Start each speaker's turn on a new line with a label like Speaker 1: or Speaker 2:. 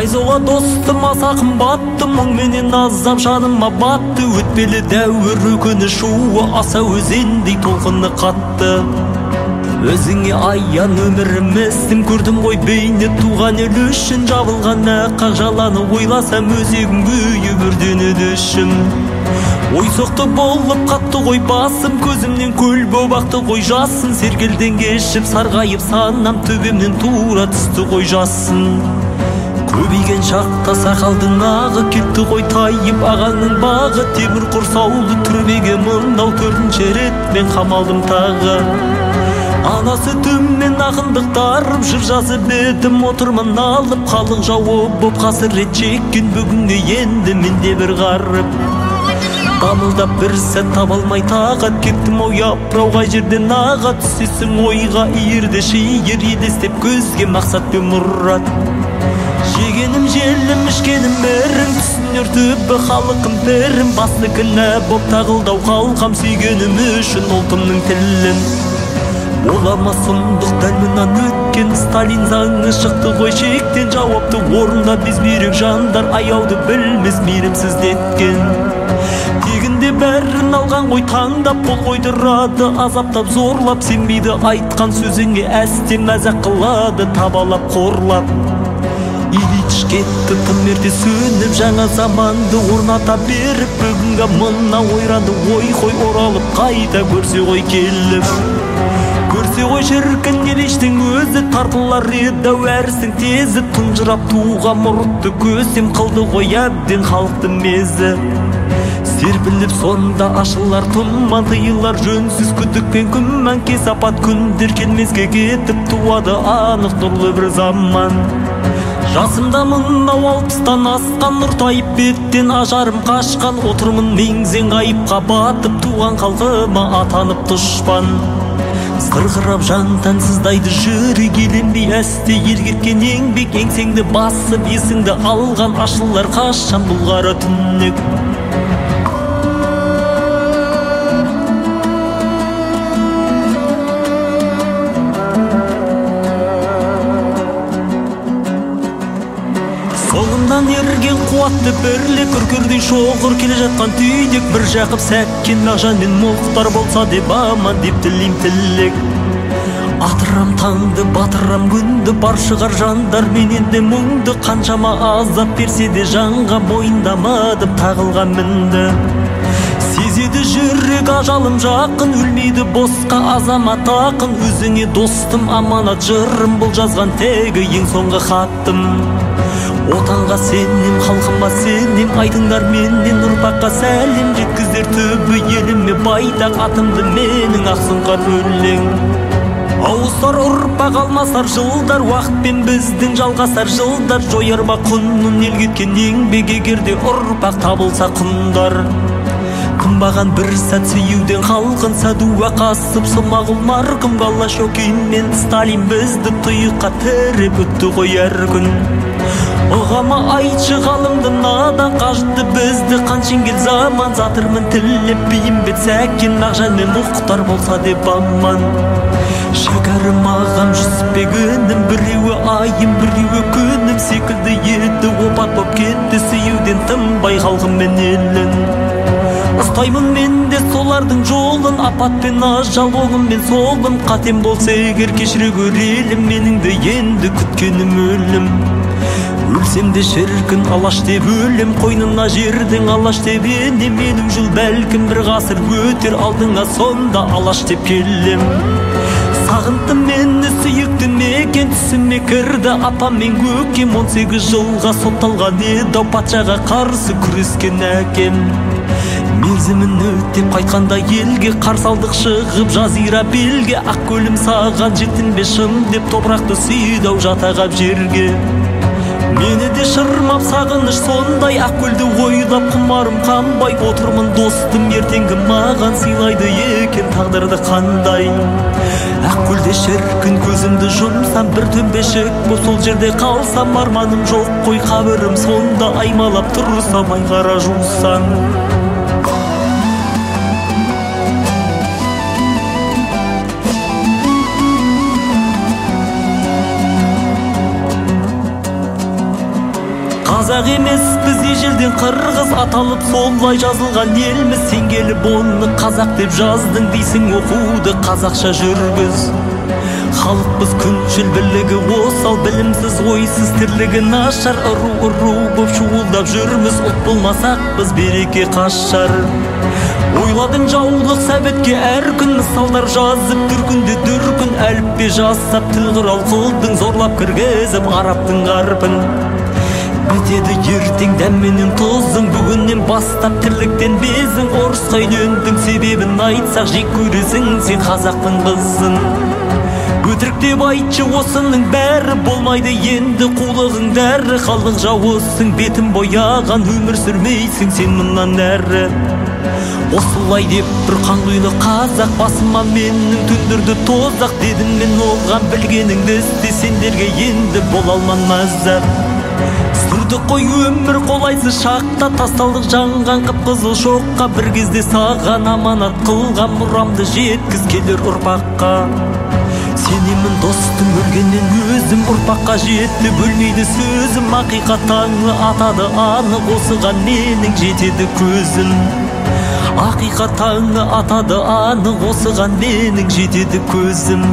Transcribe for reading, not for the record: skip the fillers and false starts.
Speaker 1: Файзоға достым аса қымбатты, мұң менен азап жаныма батты. Өтпелі дәуір өкіні шуы аса өзендей толқыны қатты. Өзіңе аян өміріміздің көрдім ғой бейне туған ел үшін. Жабылған аққа жаланы ойласам өзегім күйіп өртенеді ішім. Ой соқты болып қатты ғой басым, көзімнен көл боп ақты ғой жасын. Сергелден кешіп сарғайып санам, төбемнен тура түсті ғой жасын. Көбейген шақта сақалдың ағы кетті ғой тайып ағаңның бағы. Темір құрсаулы түрмеге мынау төртінші рет мен қамалдым тағы. Анасы төммен ақындықтарым жыр жазып едім, отырмын алып халық жауы боп қасірет шеккен. Бүгінге енді менде бір ғарып дамылдап бір сәт таба алмай тағат кеттім. Ой апыр-ау қай жерден аға түсесің ойға, иірді шиыр елестеп көзге мақсат пен мұрат. Жегенім желім ішкенім мәрім, түсінер түбі халықым бәрім. Басты кінә боп тағылдау қалқам сүйгенім үшін ұлтымның тілін. Олама сұмдық дәл мұнан өткен, Сталин заңы шықты ғой шектен. Жауапты орында біз бүйрек жандар, аяуды білмес мейірімсіздеткен. Тегінде бәрін алған ғой таңдап, қол қойдырады азаптап зорлап. Сенбейді айтқан сөзіңе әстен мәзақ қылады табалап қорлап. Ильич кетті тым ерте сөніп, жаңа заманды орната беріп. Бүгінгі мына ойранды ой қой оралып қайта көрсе ғой келіп. Көрсе ғой шіркін елештің өзі, тартылар еді әрісің тезі. Тұнжырап туға мұртты көсем қылды ғой әбден халықты мезі. Серпіліп сонда ашылар тұман, тыйылар жөнсіз күдік пен күмән. Кесапат күндер келмеске кетіп туады анық нұрлы бір заман. Жасымда мынау 60-тан асқан, нұртайып беттен ажарым қашқан. Отырмын меңзең ғайыпқа батып, туған халқыма атанып дұшпан. Сырғырап жантан сыздайды жүрек, еленбей әсте ергеткен еңбек. Еңсеңді басып есіңді алған ашылар қашан бұлғары түнек. Соңымнан ерген қуатты бірлік, үркердей шоғыр келе жатқан түйдек. бір жақып сәккен Мағжан мен Мұхтар болса деп аман деп тілейм тілек. Атырам таңды, батырам күнді, бар шығар жандар менен де мұңды. Қаншама азап берсе де жанға мойындамадым тағылған мінді. Сезеді жүрек ажалым жақын, өлмейді босқа азамат ақын. Өзіңе достым аманат жырым, бұл жазған тегі ең соңғы хаттым. Отанға сенем, халқыма сенем, айтыңдар менен ұрпаққа сәлем. Жеткіздер түбі еліме байтақ атымды менің ақсұңқар өлең. Ауысар ұрпақ алмасар жылдар, уақытпен біздің жалғасар жылдар. Жояр ма құнын ел кеткен еңбек, егерде ұрпақ табылса құндар. Кымбаған бір сәт сүюден халқын, Сәдуа Қасып, Смағұл марқұм, Голощекин мен Сталин бізді тұйыққа тіреп өтті ғой әр күн. Оғама айтшы ғалымды надан, қажытты бізді қаншенгел заман. Затырмын тіліп бейімбет Сәкен, Мағжан мен Мұхтар болса деп аман. Шәкәрім ағам Жүсіпбек інім, біреуі айым біреуі күнім секілді еді, опат боп кетті сүюден тынбай халқым мен елін. Ұстаймын мен де солардың жолын, апат пен ажал оғым мен солым. Қатем болса егер кешіре көрелім, менің де енді күткенім өлім. Өлсем де шіркін алаш деп өлім, қойнына жердің алаш деп енем. Менің жыл бәлкім бір ғасыр өтер, алдыңа сонда алаш деп келем. Сағынтым мені сүйікті мекен, түсіме кірді апам мен көкем. 18 жылға сотталған еді патшаға қарсы күрескен әкем. Мерзімін өтеп қайтқанда елге, қарсы алдық шығып жазира белге. Ақкөлім саған жеттін бе шын деп, топырақты сүйді-ау жатағап жерге. Мені де шырмап сағыныш сондай, Ақкөлді ойлап құмарым қанбай. Отырмын достым ертеңгі маған сыйлайды екен тағдырды қандай. Ақкөлде шіркін көзімді жұмсам, бір төмбешік бұл сол жерде қалсам. Арманым жоқ қой қабірім сонда, аймалап тұрсам айғара жусам. қазақ емес біз ежелден қырғыз аталып солай жазылған елміз. Сен келіп оны қазақ деп жаздың дейсің, оқуды қазақша жүргіз. Халықпыз күншіл бірлігі осал, білімсіз ойсыз тірлігі нашар. Ұру боп шуылдап жүрміз, ұлт болмасақ біз береке қашар. Ойладың жаулық сәбетке әр күн, мысалдар жазып түркінді дүркін. Әліппе жасап тіл құрал қылдың, зорлап кіргізіп арабтың қарпын. Бітеді ертең дәмменен тозың, бүгіннен бастап тірліктен безің. Орысқа үйлендің себебін айтсақ жек көресің сен қазақтың қызын. Өтірік деп айтшы осының бәрі, болмайды енді қулығың дәрі. Халық жауысың, бетін бояған, өмір сүрмейсің сен мұнан әрі. Осылай деп бір қанқұйлы қазақ, басыма менің түндірді тозақ. Дедім мен оған білгеніңді істе, сендерге енді бола алман мазақ. Сүрді қой өмір қолайсыз шақта, тасталдық жанған қып-қызыл шоққа. Бір кезде саған аманат қылған мұрамды жеткіз келер ұрпаққа. Сенемін достым өлгеннен өзім, ұрпаққа жетті бөлмейді сөзім. Ақиқат таңы атады анық, осыған менің жетеді көзім. Ақиқат таңы атады анық, осыған менің жетеді көзім.